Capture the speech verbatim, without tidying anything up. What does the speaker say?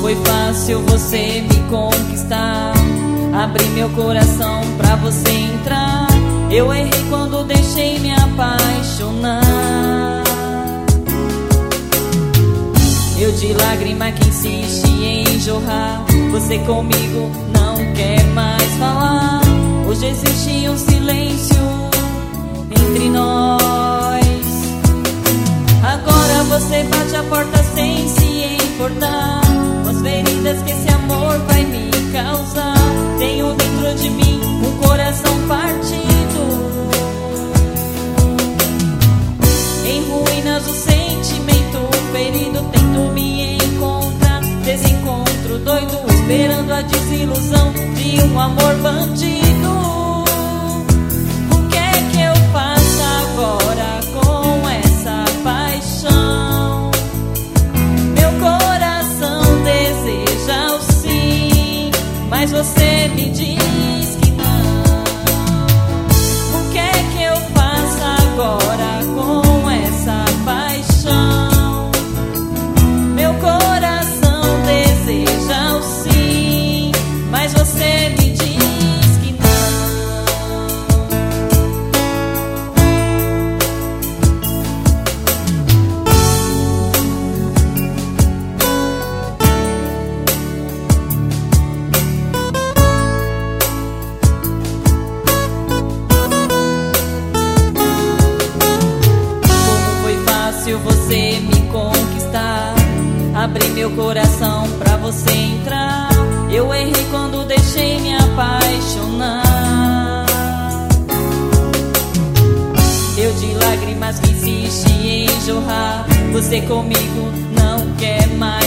foi fácil você me conquistar, abri meu coração pra você entrar. Eu errei quando deixei me apaixonar. Eu de lágrima que insiste em jorrar, você comigo não quer mais falar. Hoje existe um silêncio entre nós. Agora você bate a porta sem se importar com as feridas que esse amor vai me causar. Tenho dentro de mim um coração partido, em ruínas o sentimento ferido. Tento me encontrar, desencontro doido, esperando a desilusão de um amor bandido. O que é que eu faço agora com essa paixão? Meu coração deseja o sim, mas você me diz que não. O que é que eu faço agora com essa paixão? Meu coração deseja o sim, mas você me diz que não. Você me conquistar, abri meu coração pra você entrar. Eu errei quando deixei me apaixonar. Eu de lágrimas que insiste em jorrar, você comigo não quer mais